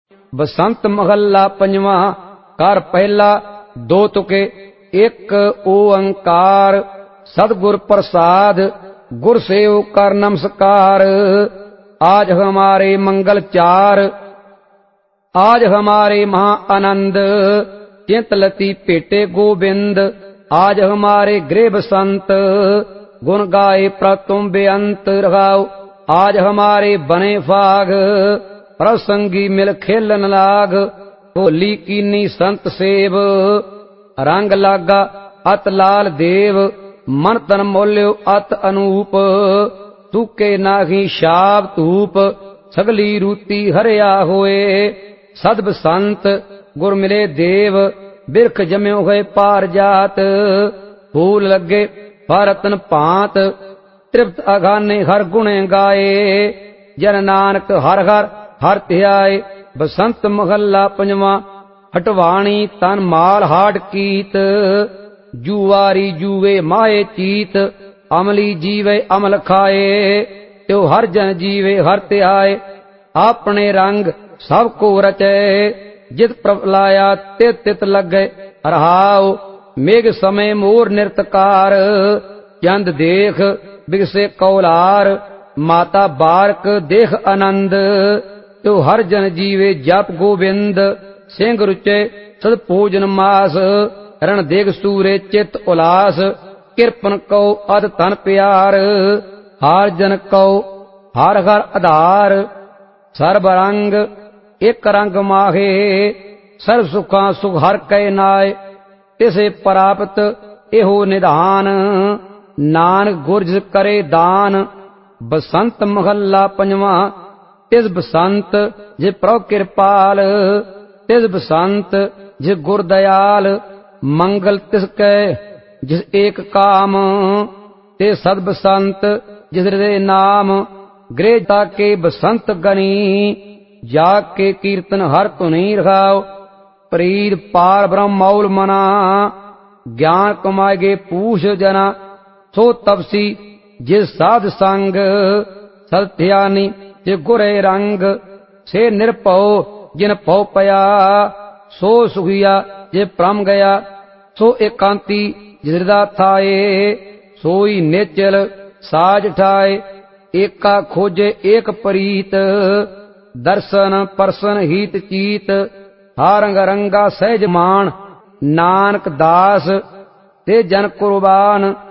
बसंत महला पंजवां। कर पहला दो तुके। एक ओंकार सतगुर प्रसाद, गुर सेव कर नमस्कार। आज हमारे मंगल चार, आज हमारे महा आनंद। चिंत लती पेटे गोविंद, आज हमारे गृह बसंत। गुण गाए प्रतुम बेअंत रघाओ, आज हमारे बने फाग। प्रसंगी मिल खेलन लाग, होली कीनी संत सेव। रंग लागा अत लाल देव, मन तन मोल्यो अत अनूप। तूके नाही शाब धूप, सगली रूती हरिया होए। सद बसंत गुर मिले देव, बिरख जम्यो गए पार जात। फूल लगे भारतन भांत, तृप्त अघाने हर गुणे गाए। जन नानक हर हर हर ध्याए। बसंत महला पंजवां। हटवाणी तन माल हाड कीत, जुआरी जुए माए चीत। अमली जीवे अमल खाए, त्यो हर जन जीवे हर ध्याए। अपने रंग सब को रचे, जित प्रभ लाया तित तित लगे। रहाओ मेघ समय मोर नृतकार, चंद देख बिगसे कौलार। माता बारक देख आनंद, त्यो हर जन जीवे जप गोविंद। सिंह रुचे सद भोजन मास, रण देख सूरे चित उलास। किरपन कौ अद तन प्यार, हार जन कौ हर हर आधार। सर्ब रंग एक रंग माहे, सर्व सुखा सुख हर कै नाय। तिसे प्राप्त एहो निधान, नानक गुरज करे दान। बसंत महला पंजवां। तिस बसंत जे प्रभु कृपाल, तिस बसंत जे गुर दयाल। मंगल तिसकै जिस एक काम, ते सद बसंत जिस हृदय नाम। गृह ताके बसंत गनी, जाके कीर्तन हर धुनी रखाओ। प्रीत पार ब्रह्म मौल मना, ज्ञान कमाएगे पूछ जना। सो तपसी जिस साध संग, सत्यानी जे गुरे रंग। से निर्भौ जिन पौ पया, सो सुखिया जे परम गया। सो एकांती जिस हृदय थाए, सोई नेचल साज ठाए। एका खोजे एक प्रीत, दर्शन परसन हित चीत। हारंग रंगा सहज मान, नानक दास ते जन कुर्बान।